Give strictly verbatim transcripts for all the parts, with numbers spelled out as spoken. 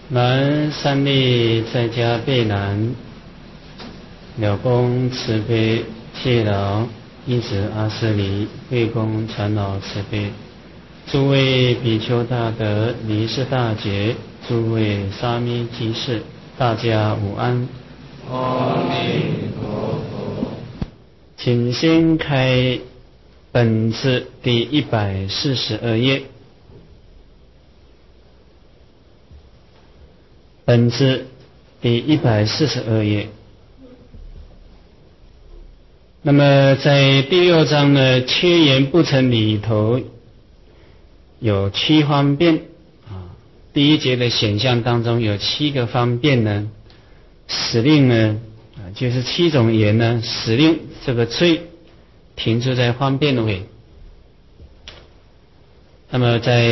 南三利在家备南，了公慈悲切劳，弟子阿舍离为公传老慈悲。诸位比丘大德、尼师大杰，诸位沙弥居士，大家午安。 阿弥陀佛。 请先开本次第一百四十二页。本次第一百四十二页。那么在第六章呢，切言不成里头有七方便啊，第一节的选项当中有七个方便呢，使令呢啊，就是七种言呢，使令这个罪停住在方便位。那么在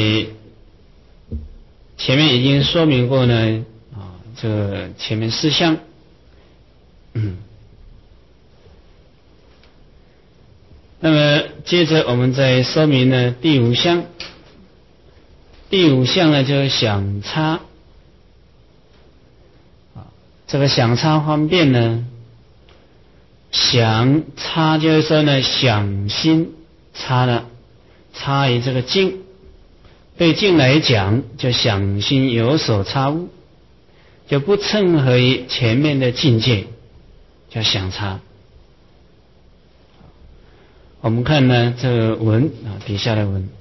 前面已经说明过呢啊，这个前面四项，嗯。那么接着我们再说明呢第五项，第五项呢就是想差啊，这个想差方便呢，想差就是说呢想心差了，差于这个境，对境来讲就想心有所差误，就不称合于前面的境界，叫想差。我们看呢这个文啊，底下的文，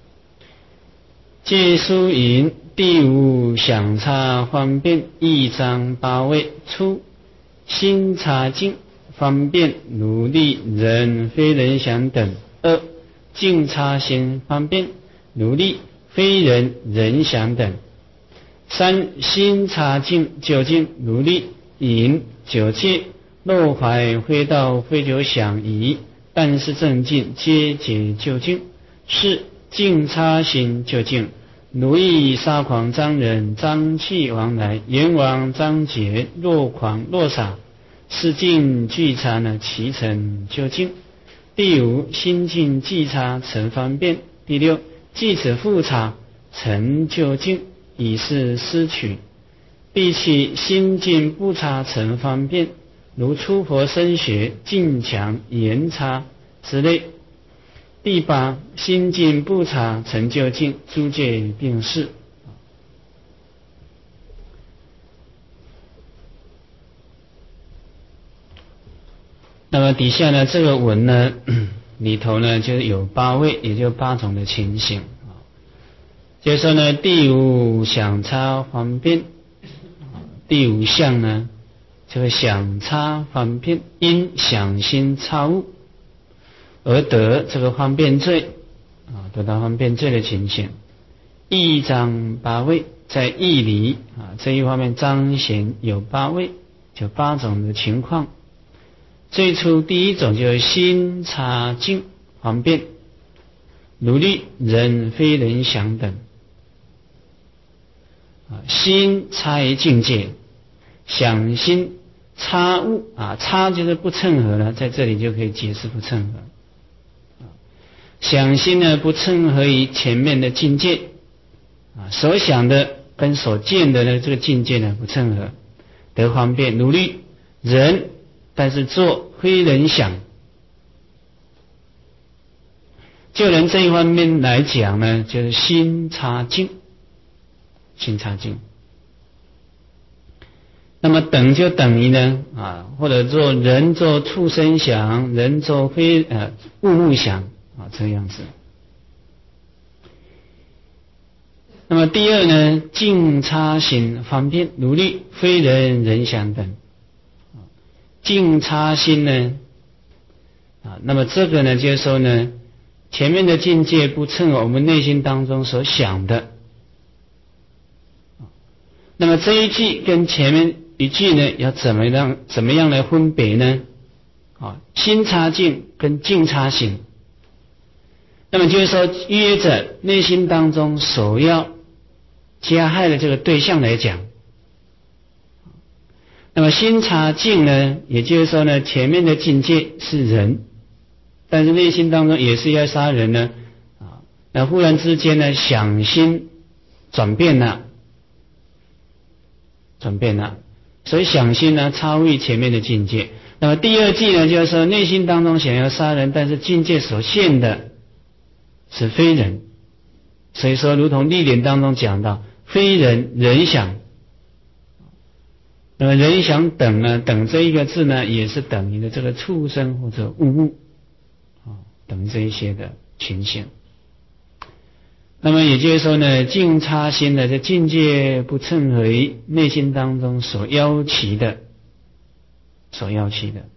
借书云：第五想差方便，一章八位。初，心差境方便，如力人非人想等。二，境差心方便，如力非人人想等。三，心差境究竟，如力引九界落怀非道非久想疑，但是正境皆解究竟。四，境差心究竟，如意沙狂张人，张气往来，阎王张杰，若狂若傻，是境俱差呢，其成究竟。第五，心境既差成方便。第六，即此复差成究竟，以是思取。第七，心境不差成方便，如出佛身学、境强、言差之类。第八，心境不差成就境，诸界并释。那么底下呢，这个文呢里头呢就有八位，也就八种的情形。就是说呢，第五想差方便，第五项呢，这个想差方便，因想心差误而得这个方便罪啊，得到方便罪的情形。一章八位，在义理啊这一方面彰显有八位，就八种的情况。最初第一种就是心差境方便，如力人非人想等。心差于境界，想心差误啊，差就是不称合了，在这里就可以解释不称合。想心呢不称合于前面的境界啊，所想的跟所见的呢这个境界呢不称合，得方便如力人，但是做非人想。就人这一方面来讲呢，就是心差境。心差境，那么等就等于呢啊，或者做人做畜生想，人做非呃物物想啊，这样子。那么第二呢，境差心方便，如力非人人想等。境差心呢啊，那么这个呢，就是说呢，前面的境界不称我们内心当中所想的。那么这一句跟前面一句呢，要怎么样怎么样来分别呢？啊，心差境跟境差心。那么就是说，约着内心当中所要加害的这个对象来讲。那么心差境呢，也就是说呢，前面的境界是人，但是内心当中也是要杀人呢。啊，那忽然之间呢，想心转变了。 转变了。所以想心呢超越前面的境界。那么第二季呢，就是说内心当中想要杀人，但是境界所现的是非人。所以说如同历典当中讲到，非人人想。那么人想等呢，等这一个字呢，也是等于的这个畜生或者物物啊，等这一些的情形。那么也就是说呢，净差心的这境界不称为内心当中所要期的，所要期的。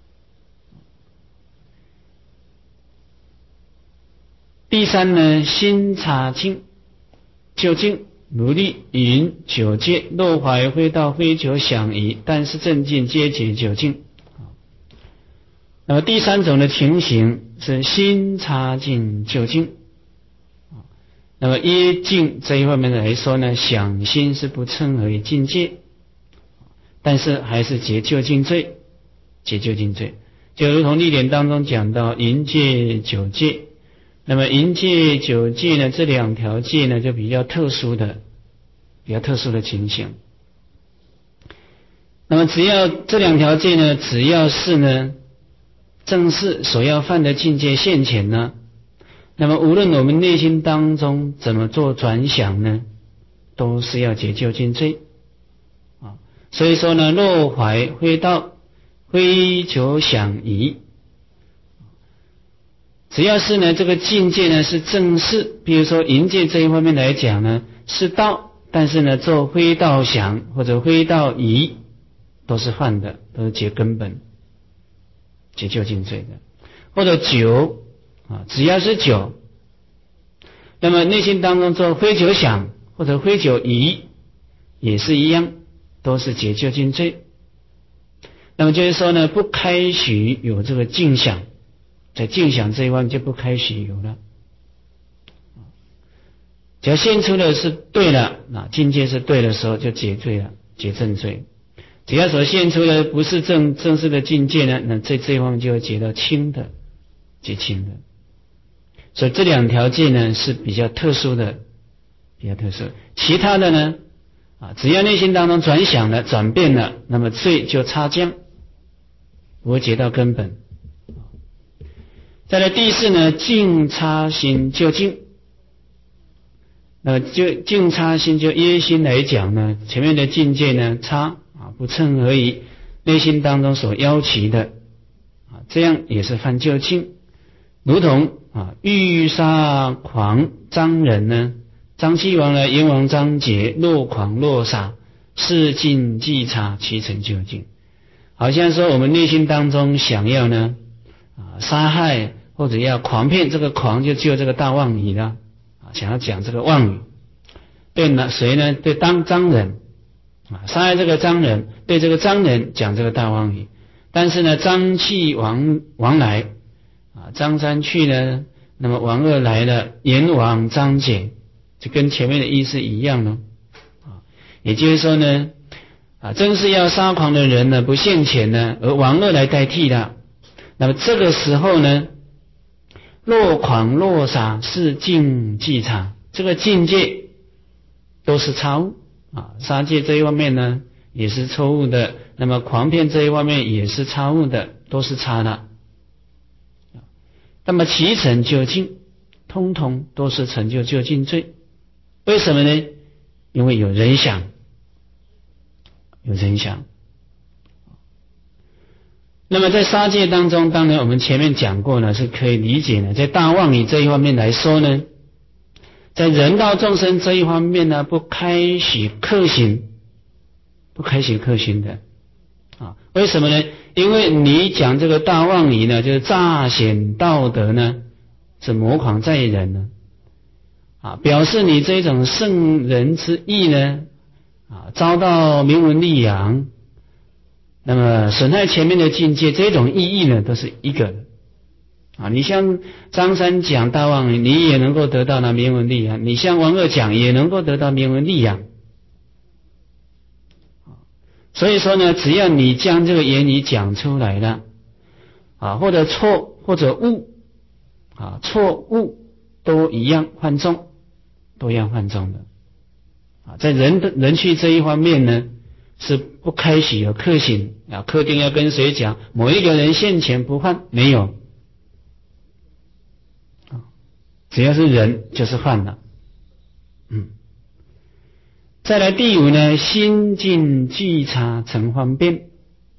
第三呢，心察境究竟如力云九界落怀非道非求想疑，但是正境皆解究竟。那么第三种的情形是心察境究竟。那么依境这一方面来说呢，想心是不称为境界，但是还是结究竟罪，结究竟罪，就如同历典当中讲到淫戒九戒。那么淫戒九戒呢，这两条戒呢就比较特殊的比较特殊的情形。那么只要这两条戒呢，只要是呢正是所要犯的境界现前呢，那么无论我们内心当中怎么做转想呢，都是要解究竟罪啊。所以说呢，落怀非道非求想疑，只要是呢这个境界呢是正视，比如说淫戒这一方面来讲呢是道，但是呢做非道想或者非道疑都是犯的，都是结根本结究竟罪的。或者酒啊，只要是酒，那么内心当中做非酒想或者非酒疑也是一样，都是结究竟罪。那么就是说呢，不开许有这个境想，在境想这一方面就不开许有了。只要现出的是对了，那境界是对的时候就解罪了，解正罪。只要所现出的不是正正式的境界呢，那这这一方面就会解到轻的，解轻的。所以这两条戒呢是比较特殊的，比较特殊。其他的呢，啊，只要内心当中转想了、转变了，那么罪就擦降，不会解到根本。再来第四呢，净差心究竟。那就净差心就耶心来讲呢，前面的境界呢差啊不称而已，内心当中所要求的啊，这样也是犯究竟。如同啊欲杀狂张人呢，张西王呢阎王张杰落狂落杀，是尽即差其成究竟。好像说我们内心当中想要呢啊杀害或者要狂骗，这个狂就只有这个大妄语了啊，想要讲这个妄语，对呢谁呢？对当张人啊，杀害这个张人，对这个张人讲这个大妄语。但是呢，张气王王来啊，张三去呢，那么王二来了，阎王张解，就跟前面的意思一样了啊。也就是说呢，啊，正是要杀狂的人呢不现前呢，而王二来代替了。那么这个时候呢，落狂落杀是境即差，这个境界都是差误啊。杀戒这一方面呢也是错误的，那么狂骗这一方面也是差误的，都是差的。那么其成究竟，通通都是成就究竟罪。为什么呢？因为有人想，有人想。那么在杀戒当中，当然我们前面讲过呢，是可以理解呢，在大妄语这一方面来说呢，在人道众生这一方面呢，不开许克行，不开许克行的啊。为什么呢？因为你讲这个大妄语呢，就是诈显道德呢，是魔狂在人呢啊，表示你这种圣人之意呢啊，遭到名闻利养，那么损害前面的境界，这种意义呢都是一个的啊。你像张三讲大妄语，你也能够得到那名闻利养；你像王二讲，也能够得到名闻利养。所以说呢，只要你将这个言语讲出来了啊，或者错或者误啊，错误都一样犯重，都一样犯重的啊。在人的人去这一方面呢是不开许有克行啊，特定要跟谁讲某一个人现前不犯，没有啊，只要是人就是犯了。嗯，再来第五呢，心境具察成方便。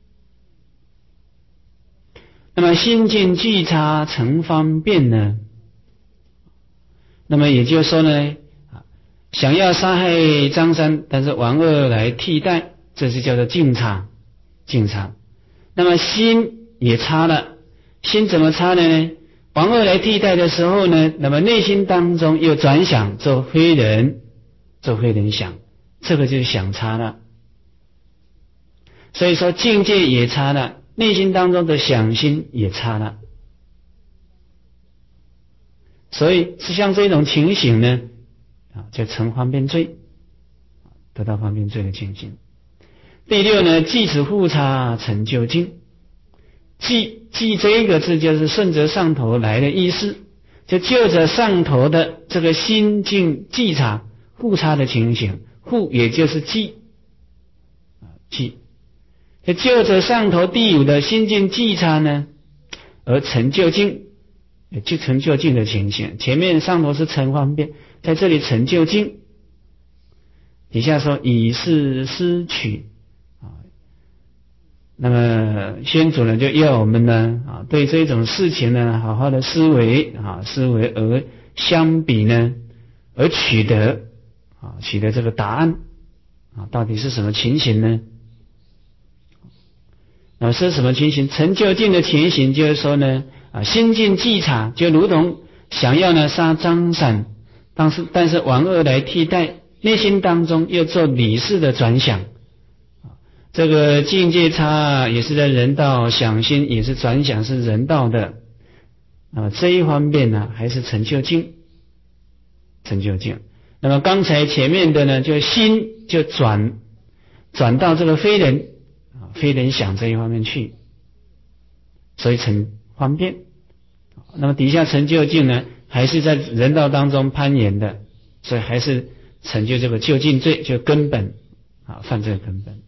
那么心境具察成方便呢，那么也就是说呢，想要杀害张三，但是王二来替代，这是叫做境察，境察。那么心也察了，心怎么察的呢？王二来替代的时候呢，那么内心当中又转想做非人，做非人想，这个就是想察了。所以说境界也察了，内心当中的想心也察了。所以是像这种情形呢，啊，就成方便罪，得到方便罪的情形。第六呢，即此互差成就境。即即这一个字就是顺着上头来的意思，就就着上头的这个心境即差互差的情形，互也就是即啊即，就就着上头第五的心境即差呢，而成就境，就成就境的情形。前面上头是成方便，在这里成就境。底下说以是思取。那么先祖呢就要我们呢啊对这种事情呢好好的思维啊思维而相比呢而取得啊取得这个答案啊到底是什么情形呢？那么是什么情形？成就境的情形就是说呢啊心境即察，就如同想要呢杀张三，但是但是王二来替代，内心当中又做理事的转想。这个境界差也是在人道，想心也是转想是人道的啊，这一方面呢还是成就境，成就境。那么刚才前面的呢，就心就转转到这个非人啊非人想这一方面去，所以成方便。那么底下成就境呢，还是在人道当中攀岩的，所以还是成就这个究竟罪，就根本啊犯罪根本。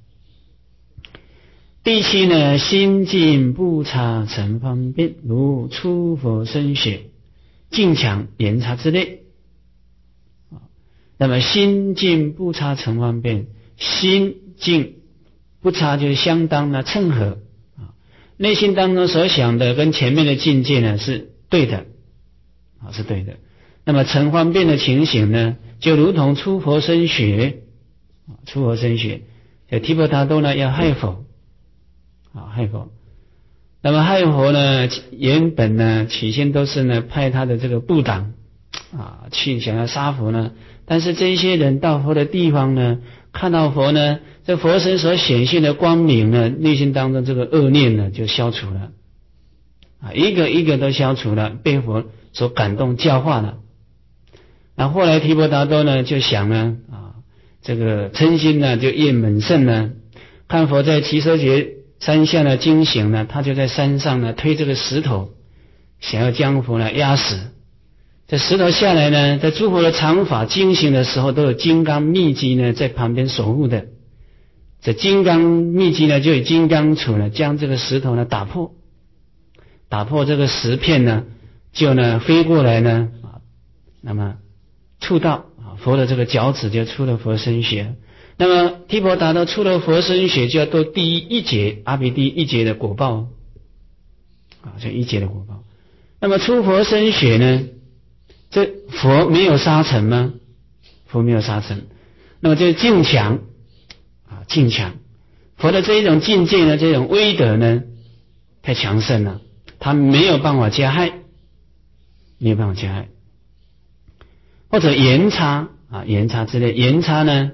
第七呢，心境不差成方便，如出佛身血、境强言差之类。那么心境不差成方便，心境不差就是相当的称合啊，内心当中所想的跟前面的境界呢是对的啊，是对的。那么成方便的情形呢，就如同出佛身血啊，出佛身血，提婆达多呢要害佛。啊，害佛。那么害佛呢，原本呢，起先都是呢派他的这个部党啊去想要杀佛呢，但是这些人到佛的地方呢，看到佛呢，这佛身所显现的光明呢，内心当中这个恶念呢就消除了啊，一个一个都消除了，被佛所感动教化了。那后来提婆达多呢就想呢啊，这个嗔心呢就越猛盛呢，看佛在耆阇劫山下呢惊醒呢，他就在山上呢推这个石头，想要将佛呢压死。这石头下来呢，在诸佛的常法惊醒的时候，都有金刚密机呢在旁边守护的。这金刚密机呢，就以金刚杵呢将这个石头呢打破，打破这个石片呢，就呢飞过来呢啊，那么触到啊佛的这个脚趾，就出了佛身血。那么提婆达多出了佛身血，就要做第一一劫阿鼻地一劫的果报啊，这一劫的果报。那么出佛身血呢，这佛没有杀成吗？佛没有杀成，那么这境强啊，境强。佛的这一种境界呢，这种威德呢，太强盛了，他没有办法加害，没有办法加害。或者言差啊，言差之类，言差呢？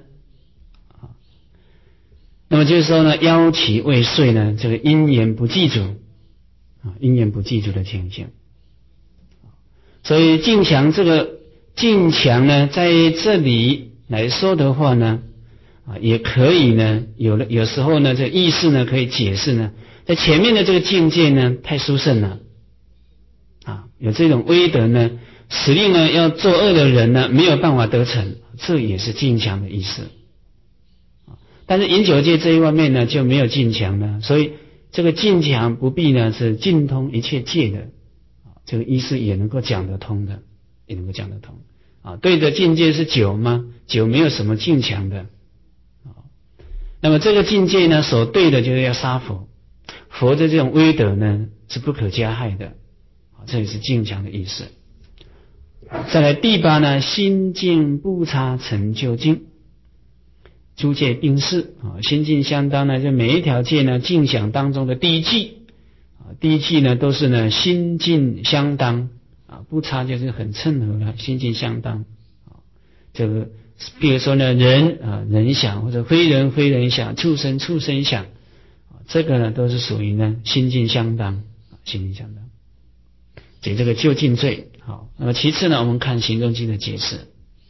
那么就是说呢，妖其未遂呢，这个因缘不记住啊，因缘不记住的情形。所以境强这个境强呢，在这里来说的话呢，啊，也可以呢，有了有时候呢，这意思呢可以解释呢，在前面的这个境界呢太殊胜了啊，有这种威德呢，使令呢要作恶的人呢没有办法得逞，这也是境强的意思。 但是饮酒戒这一方面呢就没有尽强了，所以这个尽强不必呢是尽通一切戒的，这个意思也能够讲得通的，也能够讲得通啊。对的境界是酒吗？酒没有什么尽强的啊。那么这个境界呢，所对的就是要杀佛，佛的这种威德呢是不可加害的啊，这也是尽强的意思。再来第八呢，心境不差成就境。诸戒并释啊，心境相当呢，就每一条戒呢，境想当中的第一句啊，第一句呢都是呢心境相当啊，不差就是很称合了，心境相当啊。这个比如说呢，人啊人想或者非人非人想，畜生畜生想啊，这个呢都是属于呢心境相当啊，心境相当。解这个究竟罪好，那么其次呢，我们看行中经的解释。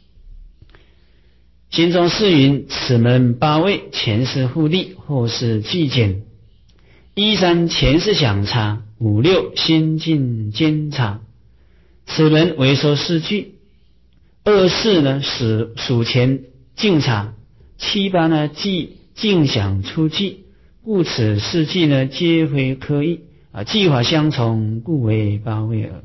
行中是云：此门八位，前是互利，后是计减。一三前是想差，五六心境兼差。此门为说四句。二四呢是数前净差，七八呢即净想出计，故此四句呢皆非刻意啊，计法相从，故为八位耳。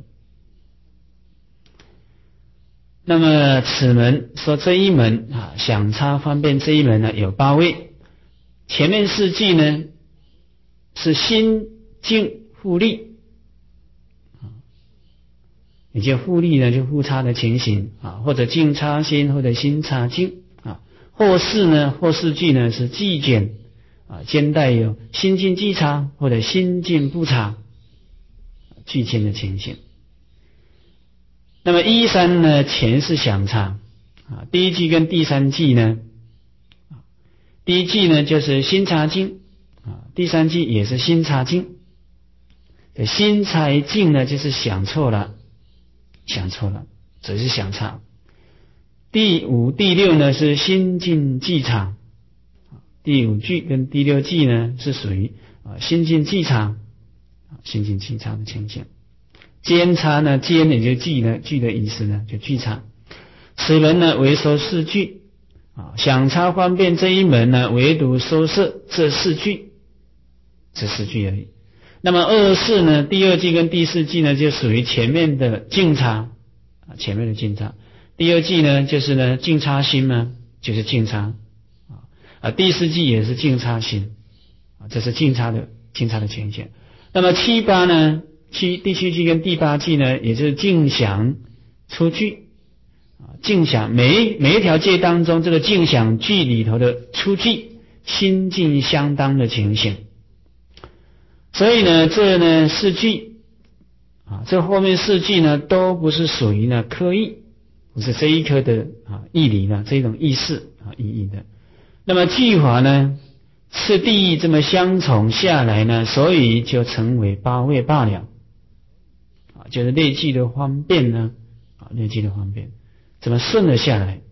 那么此门说这一门啊，想差方便这一门呢有八位，前面四句呢是心境互利啊，也就互利呢就互差的情形啊，或者境差心或者心差境啊。后四呢后四句呢是计减啊，兼带有心境计差或者心境不差俱兼的情形。那么一三呢，前是想差啊，第一句跟第三句呢，第一句呢就是心差境啊，第三句也是心差境。心差境呢就是想错了，想错了，只是想差。第五、第六呢是心境计差，第五句跟第六句呢是属于啊心境计差，心境计差的情形。兼差呢，兼也就句呢，句的意思呢就句差。此门呢为说四句啊，想差方便这一门呢，唯独收摄这四句，这四句而已。那么二四呢，第二句跟第四句呢，就属于前面的净差啊，前面的净差。第二句呢，就是呢净差心呢，就是净差啊啊，第四句也是净差心啊，这是净差的净差的情形。那么七八呢？七第七句跟第八句呢，也就是净想出句啊，净想每每一条戒当中，这个净想句里头的出句心境相当的情形。所以呢，这呢四句啊，这后面四句呢都不是属于呢刻意，不是这一颗的啊义理呢这种意识啊意义的。那么句法呢，次第这么相从下来呢，所以就成为八位罢了。就是内句的方便呢，啊，内句的方便，怎么顺了下来？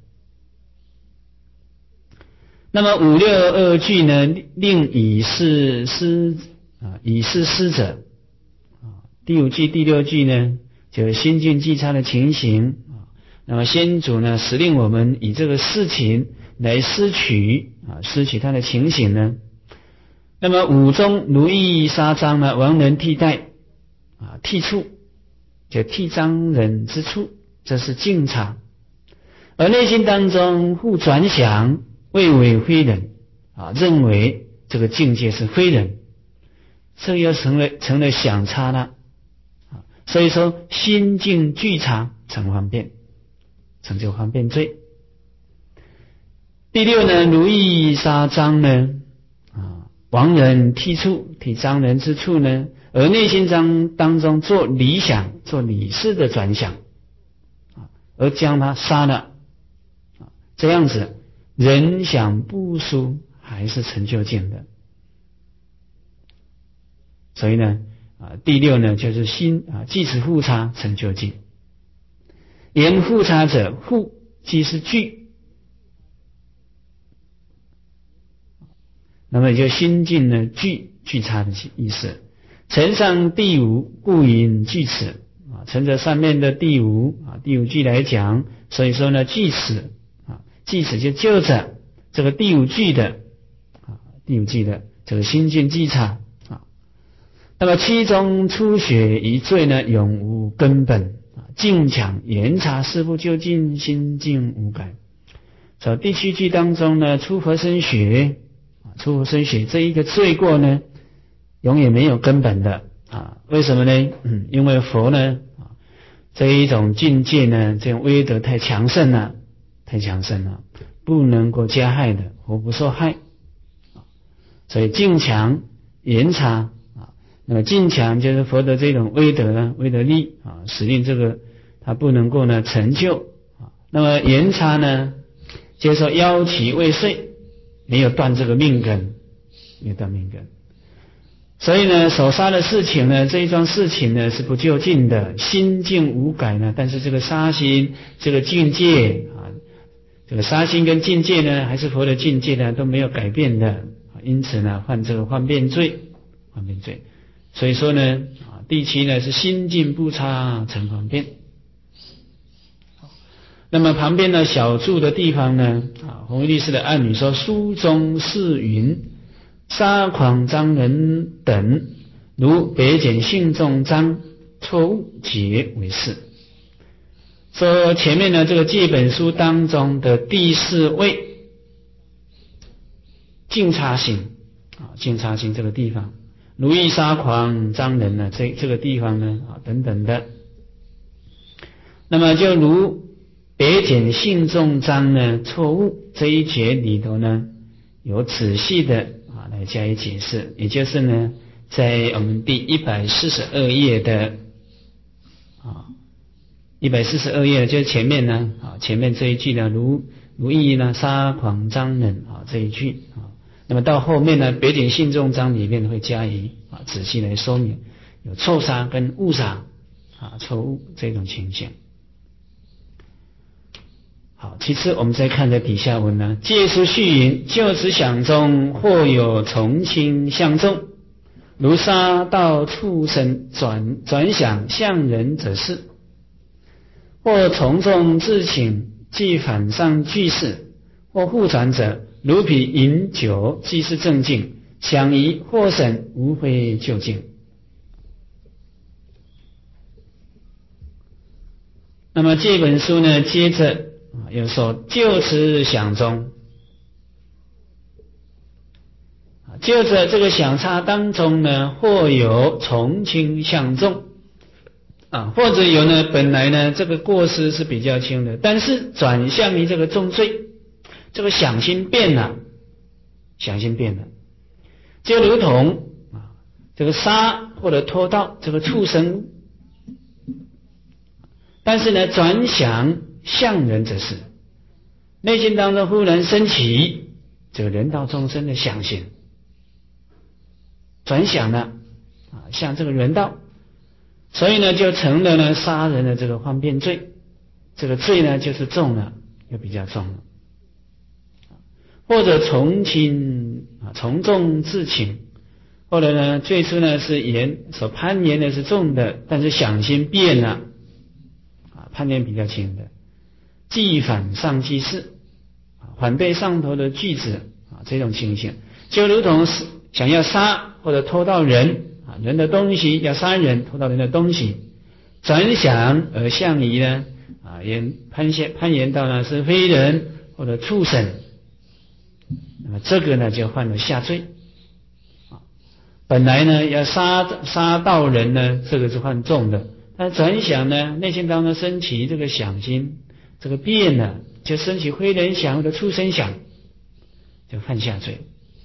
那么五六二句呢，令以是施啊，以是施者啊，第五句、第六句呢，就是心境计差的情形啊。那么先主呢，使令我们以这个事情来施取啊，施取它的情形呢。那么五中如意杀章呢，亡人替代啊，替处。就替章人之处，这是净差。而内心当中互转想，谓为非人啊，认为这个境界是非人，这又成了成了想差了啊。所以说心境俱差成方便，成就方便罪。第六呢，如意杀章呢啊，亡人替处，替章人之处呢。而内心当当中做理想、做理事的转想，啊，而将它杀了，啊，这样子人想不殊还是成就境的。所以呢，啊，第六呢就是心啊，即此互差成就境。言互差者，互即是句，那么也就心境呢句句差的意思。承上第五，故引据此啊，承着上面的第五啊，第五句来讲，所以说呢，据此啊，据此就就着这个第五句的第五句的这个心净寂察啊。那么其中初学一罪呢，永无根本啊，净强严察事不究竟，心净无改。所以第七句当中呢，出佛身学啊，出佛身学这一个罪过呢，永远没有根本的啊。为什么呢？嗯，因为佛呢啊这一种境界呢，这种威德太强盛了，太强盛了，不能够加害的，佛不受害。所以净强严察啊，那么净强就是佛的这种威德呢，威德力啊，使令这个他不能够呢成就啊。那么严察呢，就是说妖其未遂，没有断这个命根，没有断命根。所以呢，所杀的事情呢，这一桩事情呢是不究竟的，心净无改呢，但是这个杀心这个境界啊，这个杀心跟境界呢，还是佛的境界呢，都没有改变的。因此呢，犯这个幻变罪，幻变罪。所以说呢，啊，第七呢是心净不差成幻变。那么旁边的小注的地方呢，啊，弘一律师的案语说，书中是云，杀狂张人等，如北简信众章，错误解为是。说前面呢这个戒本书当中的第四位。净察心啊，净察心这个地方，如意杀狂张人呢，这这个地方呢啊等等的，那么就如别简信众章呢错误这一节里头呢，有仔细的啊来加以解释，也就是呢，在我们第一百四十二页的啊一百四十二页就是前面呢啊前面这一句呢，如如意呢杀狂张人啊这一句啊。那么到后面呢，别简信众章里面会加以啊仔细来说明，有错杀跟误杀啊错误这种情形。好，其次我们再看这底下文呢，戒书序云：就此想中，或有从轻相重，如杀盗畜生，转转想向人者是；或从众自请，即反上具事；或互转者。如彼饮酒，即是正境；想疑或审，无非究竟。那么这本书呢，接着啊，又说就此想中，就着这个想差当中呢，或有从轻向重啊，或者有呢，本来呢这个过失是比较轻的，但是转向于这个重罪。这个想心变了，想心变了，就如同啊，这个杀或者拖到这个畜生，但是呢，转想向人者是，内心当中忽然升起这个人道众生的想心，转想了啊，像这个人道，所以呢，就成了呢杀人的这个幻变罪，这个罪呢就是重了，又比较重了。或者从轻啊，从重自轻，或者呢，最初呢是言所攀言的是重的，但是想心变了啊，攀言比较轻的，即反上即是啊，反对上头的句子啊，这种情形，就如同是想要杀或者偷盗人啊，人的东西要杀人，偷盗人的东西，转想而向于呢啊，言攀言攀言到呢是非人或者畜生。那么这个呢就犯了下罪啊，本来呢要杀杀盗人呢，这个是犯重的，但转想呢内心当中升起这个想心，这个变了，就升起非人想或者畜生想，就犯下罪，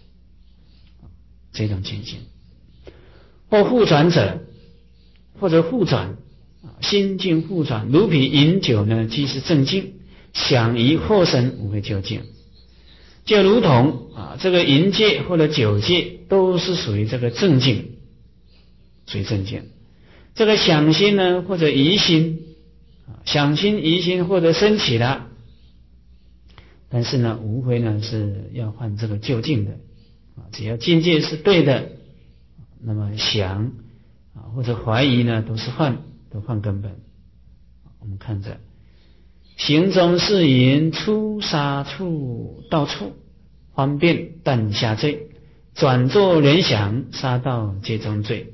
这种情形。或互转者，或者互转啊，心境互转，如彼饮酒呢，即是正境；想疑惑神，无非究竟。就如同啊，这个淫戒或者酒戒都是属于这个正境，属于正境。这个想心呢，或者疑心啊，想心疑心或者升起了，但是呢，无非呢是要换这个究竟的啊，只要境界是对的，那么想啊或者怀疑呢，都是换，都换根本。我们看着。行中是淫出杀处到处方便但下罪， 转作人想，杀盗皆中罪。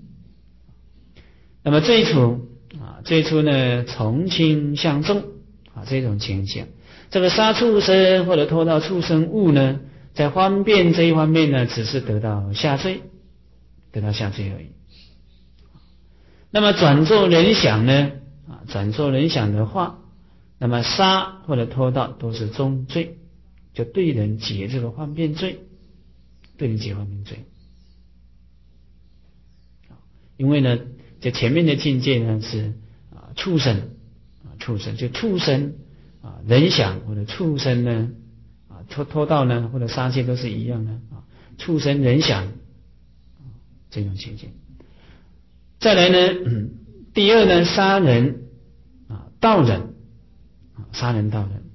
那么最初啊，最初呢，从轻向重啊，这种情形，这个杀畜生或者偷盗畜生物呢，在方便这一方面呢，只是得到下罪，得到下罪而已。那么转作人想呢，啊，转作人想的话，那么杀或者偷盗都是重罪，就对人结这个方便罪，对人结方便罪。因为呢，这前面的境界呢是啊畜生啊畜生，就畜生啊人想或者畜生呢啊偷偷盗呢或者杀戒都是一样的啊，畜生人想啊这种情形。再来呢，嗯，第二呢，杀人啊盗人啊杀人盗人，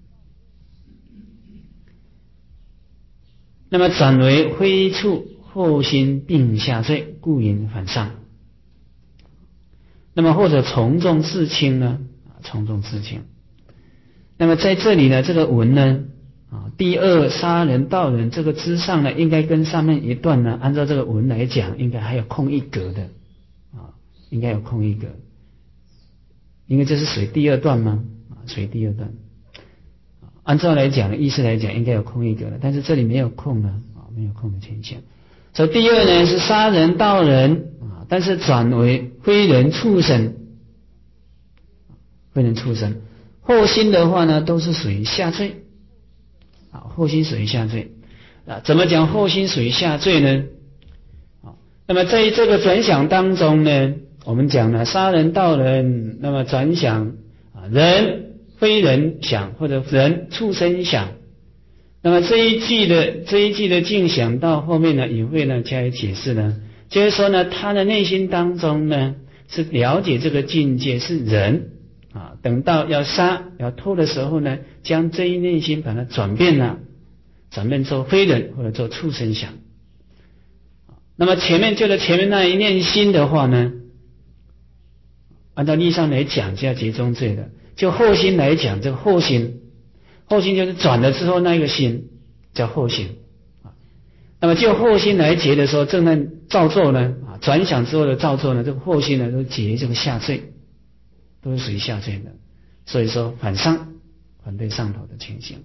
那么转为非处后心并下罪，故引反上。那么或者从重自轻呢？啊，从重自轻。那么在这里呢，这个文呢，啊，第二杀人盗人这个之上呢，应该跟上面一段呢，按照这个文来讲，应该还有空一格的，啊，应该有空一格，因为这是属于第二段吗？啊，属于第二段。按照来讲，意思来讲，应该有空一格的，但是这里没有空呢，啊，没有空的情形。所以第二呢是杀人盗人啊，但是转为非人畜生，非人畜生。后心的话呢，都是属于下罪啊，后心属于下罪啊。怎么讲后心属于下罪呢？啊，那么在这个转想当中呢，我们讲了杀人盗人，那么转想啊人非人想或者人畜生想。那么这一句的这一句的境想到后面呢，也会呢加以解释呢，就是说呢，他的内心当中呢是了解这个境界是人啊，等到要杀要偷的时候呢，将这一内心把它转变了，转变做非人或者做畜生想。那么前面就在前面那一念心的话呢，按照律上来讲就要结中罪的，就后心来讲，这个后心。后心就是转了之后那一个心叫后心啊，那么就后心来结的时候，正在造作呢啊，转想之后的造作呢，这个后心呢都结这个下罪，都是属于下罪的，所以说反上反对上头的情形。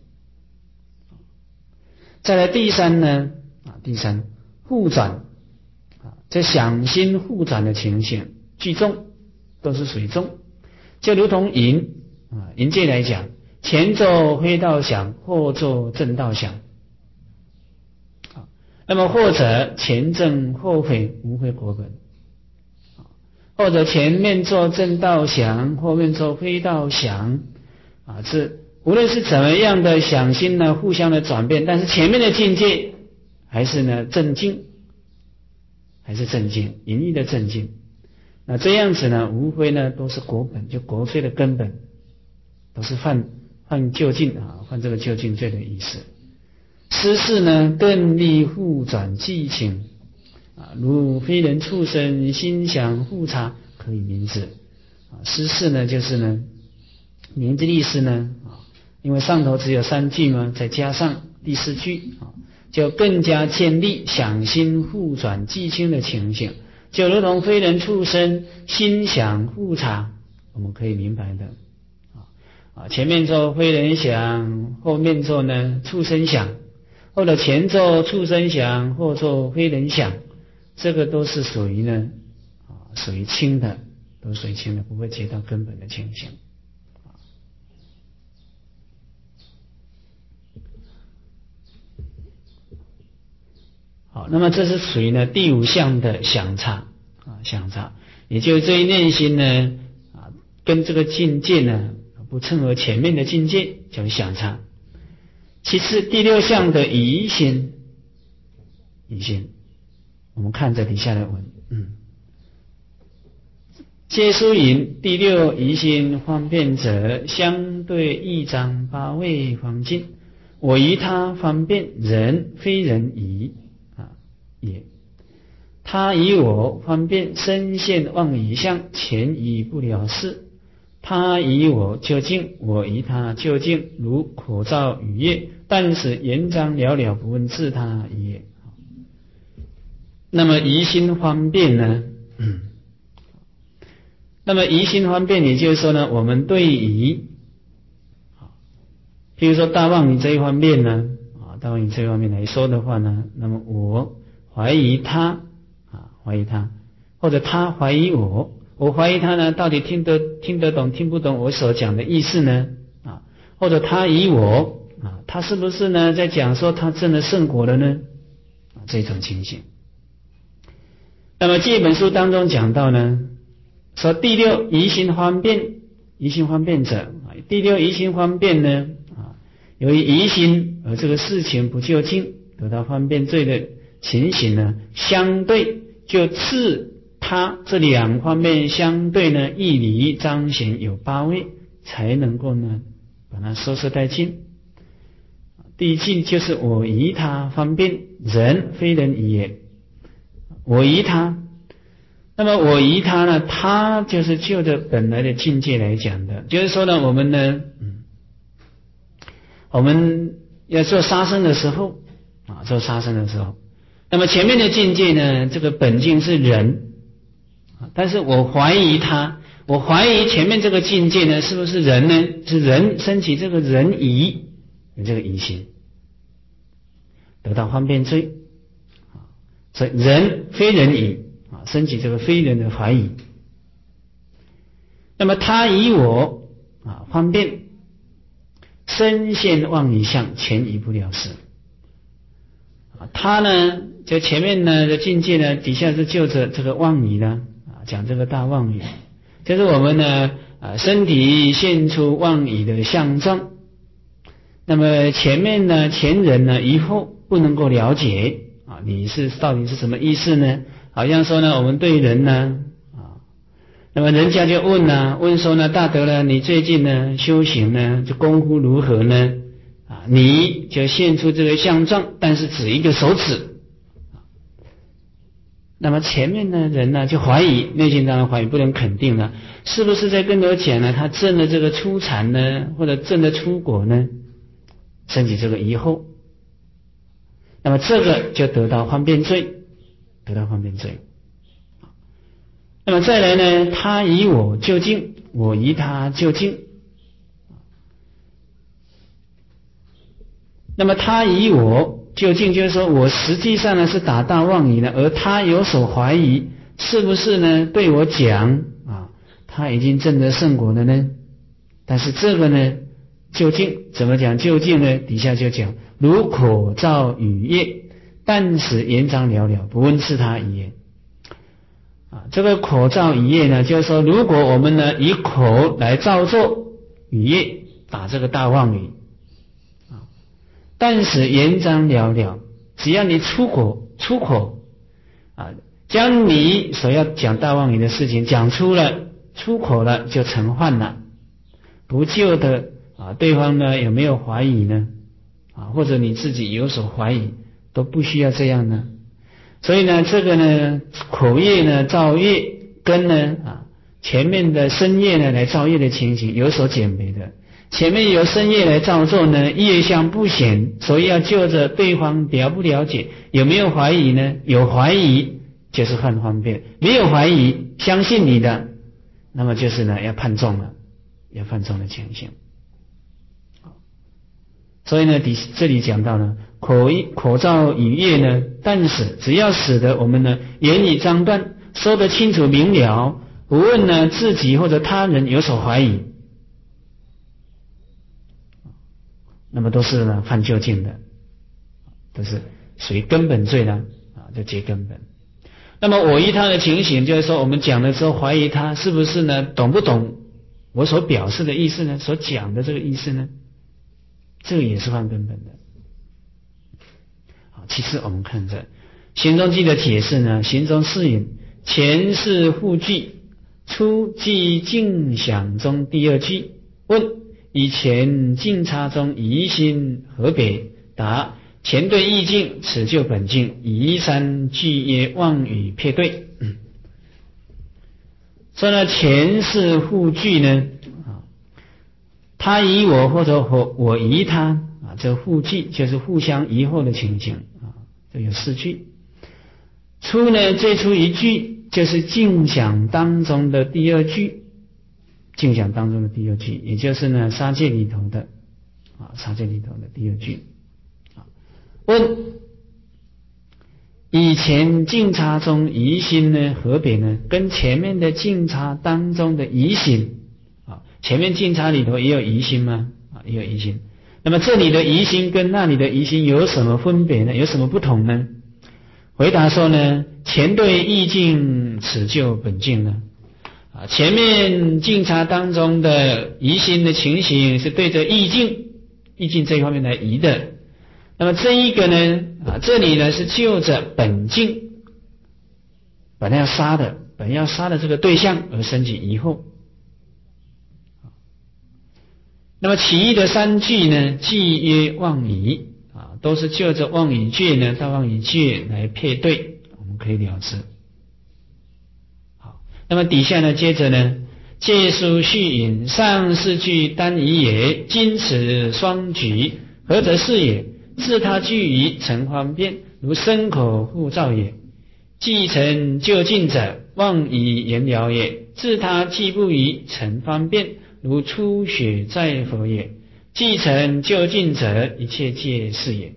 再来第三呢啊，第三互转啊，这想心互转的情形，聚众都是属于众，就如同淫啊，淫戒来讲。前作非道想，后作正道想。那么或者前正后非，无非果本。或者前面做正道想，后面做非道想。啊，是无论是怎么样的想心呢，互相的转变，但是前面的境界还是呢正境，还是正境，淫欲的正境。那这样子呢，无非呢都是果本，就国罪的根本，都是犯。犯究竟啊，犯这个究竟罪的意思。失事呢，更利互转记情啊，如非人畜生心想互察，可以明之啊。失事呢，就是呢，明之意思呢啊，因为上头只有三句嘛，再加上第四句啊，就更加建立想心互转记清的情形，就如同非人畜生心想互察，我们可以明白的。啊，前面做非人想，后面做呢畜生想，或者前做畜生想，后做非人想，这个都是属于呢啊，属于轻的，都属于轻的，不会结到根本的情形。好，那么这是属于呢第五项的想察啊，想察，也就是这一念心呢啊，跟这个境界呢。不称为前面的境界，叫想察。其次第六项的疑心，疑心，我们看这底下的文，嗯，皆书引第六疑心方便者，相对一章八位方尽，我疑他方便，人非人疑啊也。他疑我方便，身现妄疑相，前疑不了事。他疑我究竟，我疑他究竟，如口造语业，但是言章寥寥，不问自他也。 那么疑心方便呢？嗯，那么疑心方便，也就是说呢，我们对于，譬如说大妄语这一方面呢，啊，大妄语这一方面来说的话呢，那么我怀疑他，啊，怀疑他，或者他怀疑我，我怀疑他呢，到底听得听得懂听不懂我所讲的意思呢？啊，或者他疑我，啊，他是不是呢在讲说他证了圣果了呢？啊，这种情形。那么这本书当中讲到呢，说第六疑心方便，疑心方便者，第六疑心方便呢，啊，由于疑心而这个事情不究竟，得到方便罪的情形呢，相对就次他这两方面相对呢，义理彰显有八位，才能够呢把它收拾殆尽。第一句就是我疑他方便，人非人疑也。我疑他，那么我疑他呢？他就是就着本来的境界来讲的，就是说呢，我们呢，嗯，我们要做杀生的时候啊，做杀生的时候，那么前面的境界呢，这个本境是人，但是我怀疑他，我怀疑前面这个境界呢，是不是人呢？是人升起这个人疑，有这个疑心，得到方便罪。所以人非人疑啊，升起这个非人的怀疑。那么他疑我啊，方便身现妄疑相，前疑不了事啊。他呢，在前面呢的境界呢，底下是就着这个妄疑呢啊，讲这个大妄语，就是我们呢啊身体现出妄疑的相状。那么前面呢，前人呢疑惑不能够了解。啊，你是到底是什么意思呢？好像说呢，我们对人呢，啊，那么人家就问呢，问说呢，大德呢，你最近呢修行呢，这功夫如何呢？啊，你就现出这个相状，但是指一个手指。那么前面呢人呢就怀疑，内心当然怀疑，不能肯定了，是不是在跟我讲呢？他证了这个初禅呢，或者证了初果呢？升起这个疑惑。那么这个就得到方便罪，得到方便罪。那么再来呢，他疑我究竟，我疑他究竟。那么他疑我究竟，就是说我实际上呢是打大妄语呢，而他有所怀疑，是不是呢对我讲啊，他已经证得圣果了呢？但是这个呢，究竟怎么讲究竟呢？底下就讲。如口造语业，但使言章寥寥，不问是他语言。啊，这个口造语业呢，就是说，如果我们呢以口来造作语业，打这个大妄语，啊，但使言章寥寥，只要你出口出口，啊，将你所要讲大妄语的事情讲出了，出口了就成幻了，不就的啊，对方呢有没有怀疑呢？啊，或者你自己有所怀疑，都不需要这样呢。所以呢，这个呢，口业呢造业，跟呢啊前面的身业呢来造业的情形有所减别的。前面由身业来造作呢，业相不显，所以要就着对方了不了解，有没有怀疑呢？有怀疑就是犯方便，没有怀疑相信你的，那么就是呢要判重了，要判重的情形。所以呢，底这里讲到呢，口口造语业呢，但使只要使得我们呢言语章断，说得清楚明了，不问呢自己或者他人有所怀疑，那么都是呢犯究竟的，都是属于根本罪呢啊，就结根本。那么我疑他的情形，就是说我们讲的时候怀疑他是不是呢懂不懂我所表示的意思呢？所讲的这个意思呢？这个也是犯根本的。好，其次我们看着行中记的解释呢，行中释引前世复句，初记净想中第二句，问以前净差中疑心何别？答前对意境，此就本境，疑三句曰妄语撇对。嗯，所以呢，前世复句呢，他疑我或者我我疑他啊，这互记就是互相疑惑的情形啊，这有四句。 出呢，最初一句就是净想当中的第二句，净想当中的第二句，也就是呢杀戒里头的啊，杀戒里头的第二句。问：以前净差中疑心呢何别呢？跟前面的净差当中的疑心啊，前面净差里头也有疑心吗？啊，也有疑心。那么这里的疑心跟那里的疑心有什么分别呢？有什么不同呢？回答说呢，前对意境，此就本境呢。啊，前面净差当中的疑心的情形是对着意境，意境这一方面来疑的。那么这一个呢，啊，这里呢是就着本境，本来要杀的，本来要杀的这个对象而升起疑惑。那么其余的三句呢，即曰妄疑。都是就着妄语戒呢，到妄语戒来配对，我们可以了知。好，那么底下呢，接着呢，戒书续引上四句单疑也，今此双举，何则是也？自他具于成方便，如身口互照也。既成就近者，妄以言了也；自他既不于成方便，如出血在佛也。既成就近者，一切戒是也。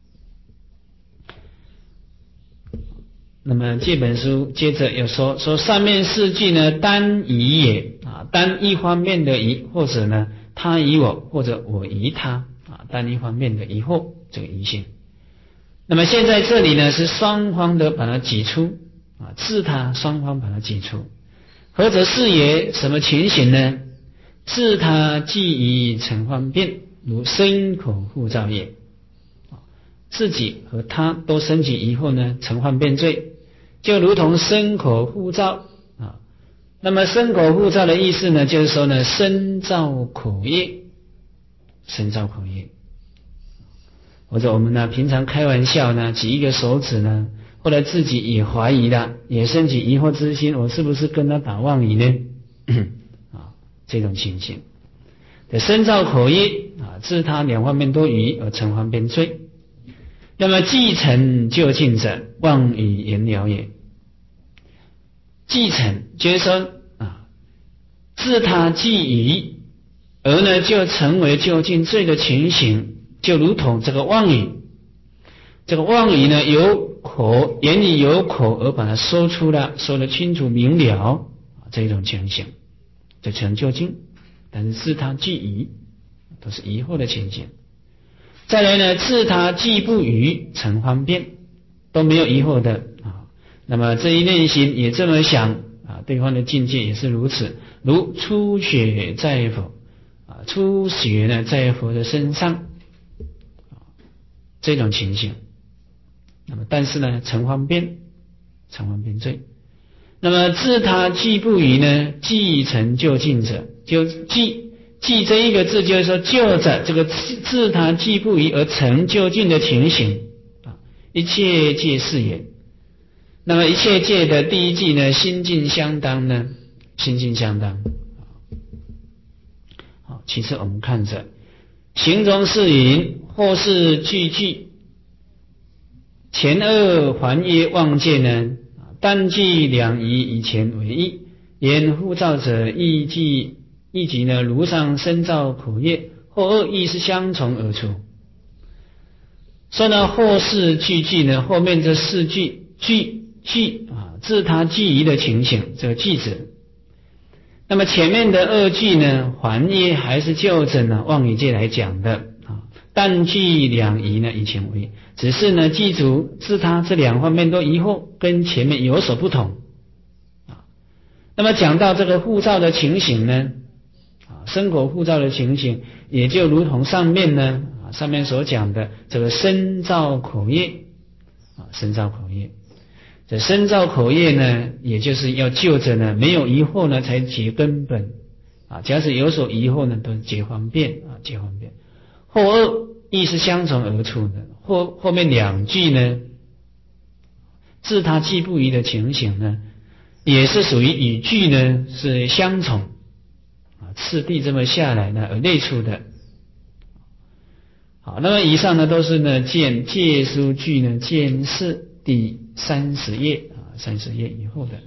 那么这本书接着又说说上面四句呢，单疑也啊，单一方面的疑，或者呢他疑我，或者我疑他啊，单一方面的疑惑，这个疑心。那么现在这里呢是双方的把它挤出啊，自他双方把它挤出，何则是也？什么情形呢？自他既已成方便，如身口互照也。自己和他都升起疑惑呢，成方便罪，就如同身口互照啊。那么身口互照的意思呢，就是说呢，身照口业，身照口业。或者我们呢，平常开玩笑呢，举一个手指呢，后来自己也怀疑了，也升起疑惑之心，我是不是跟他打妄语呢？这种情形，身照口业啊，自他两方面都疑而成方便罪。那么既成就近者，妄语言了也。既成就是说啊，自他既疑而呢就成为就近罪的情形，就如同这个妄语，这个妄语呢由口言语由口而把它说出了，说得清楚明了，这种情形。就成就近，但是自他既疑，都是疑惑的情形。再来呢，自他既不疑，成方便，都没有疑惑的啊。那么这一内心也这么想啊，对方的境界也是如此。如出血在佛啊，出血呢在佛的身上，这种情形。那么但是呢，成方便，成方便罪。那么自他既不疑呢，既成就近者，就既既这一个字就是说就着这个自他既不疑而成就近的情形啊，一切戒是也。那么一切戒的第一句呢，心境相当呢，心境相当。好，其次我们看着行中是云，或是句句前二还曰妄戒呢，单句两疑以前为义，言互照者亦即亦即呢，如上身照口业，后二亦是相从而出。说呢，后四句句呢，后面这四句句句啊，自他具疑的情形，这个句子。那么前面的二句呢，还曰还是就着呢妄语戒来讲的啊，单句两疑呢以前为，只是呢记住自他这两方面都疑惑，跟前面有所不同啊。那么讲到这个互照的情形呢，啊，身口互照的情形，也就如同上面呢啊上面所讲的这个身照口业啊，身照口业。这身照口业呢，也就是要就着呢没有疑惑呢才结根本啊，假使有所疑惑呢，都是结方便啊，结方便。后二亦是相从而出的，后后面两句呢，自他既不疑的情形呢，也是属于语句呢是相从啊，次第这么下来呢而类出的。好，那么以上呢都是呢见戒书句呢见释第三十页啊，三十页以后的。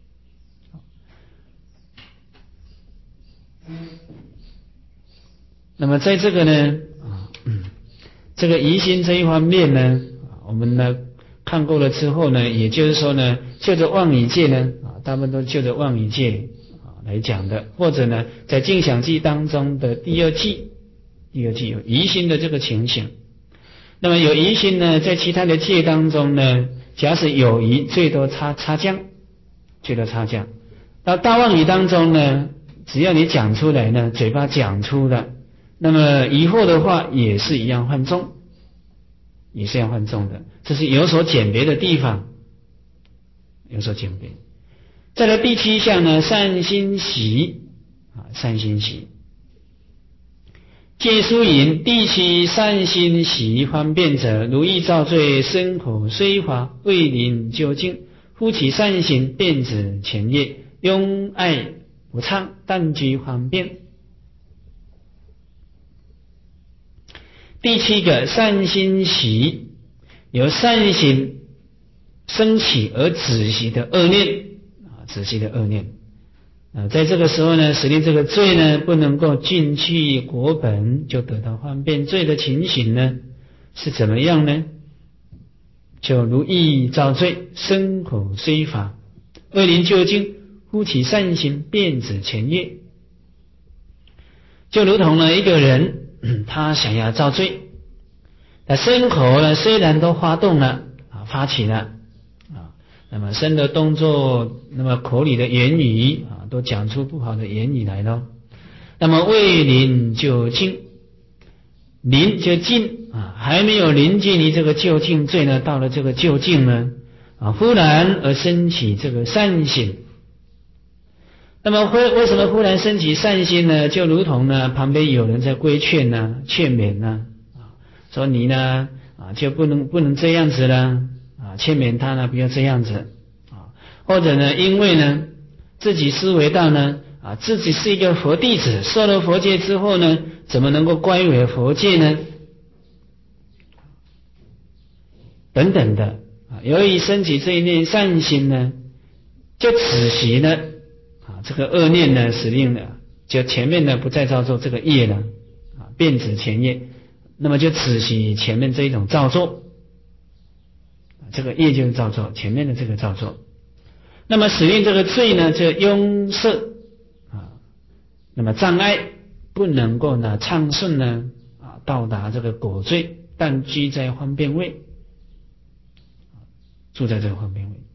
那么在这个呢啊，嗯，这个疑心这一方面呢，我们呢看过了之后呢，也就是说呢，就着妄语戒呢啊，大部分都就着妄语戒啊来讲的，或者呢，在净想记当中的第二记，第二记有疑心的这个情形。那么有疑心呢，在其他的戒当中呢，假使有疑，最多差差降，最多差降。到大妄语当中呢，只要你讲出来呢，嘴巴讲出了，那么疑惑的话也是一样犯重，也是一样犯重的，这是有所简别的地方，有所简别。再来第七项呢，善心习啊，善心习。戒书云：第七善心习方便者，如意造罪，身口虽华，未临究竟，夫其善行，遍指前业，庸爱不畅，但居方便。第七个善心习，由善心升起而止息的恶念啊，止息的恶念。啊，在这个时候呢，使令这个罪呢不能够进去果本，就得到方便。罪的情形呢是怎么样呢？就如意造罪，身口虽法，未临究竟，夫其善行，遍指前业。就如同呢一个人，嗯、他想要造罪，那身口呢虽然都发动了啊，发起了啊，那么身的动作，那么口里的言语啊，都讲出不好的言语来了。那么未临究竟，临就近啊，还没有临近于这个究竟罪呢，到了这个究竟呢啊，忽然而升起这个善心。那么为为什么忽然升起善心呢？就如同呢旁边有人在规劝呢、劝勉呢啊，说你呢啊就不能不能这样子了啊，劝勉他呢不要这样子啊，或者呢因为呢自己思维到呢啊自己是一个佛弟子，受了佛戒之后呢，怎么能够乖违佛戒呢？等等的啊，由于升起这一念善心呢，就止息呢啊这个恶念呢，使令呢就前面呢不再造作这个业了啊，遍指前业，那么就止息前面这一种造作，这个业就是造作，前面的这个造作。那么使令这个罪呢，就拥塞啊，那么障碍不能够呢畅顺呢啊到达这个果罪，但居在方便位，住在这个方便位。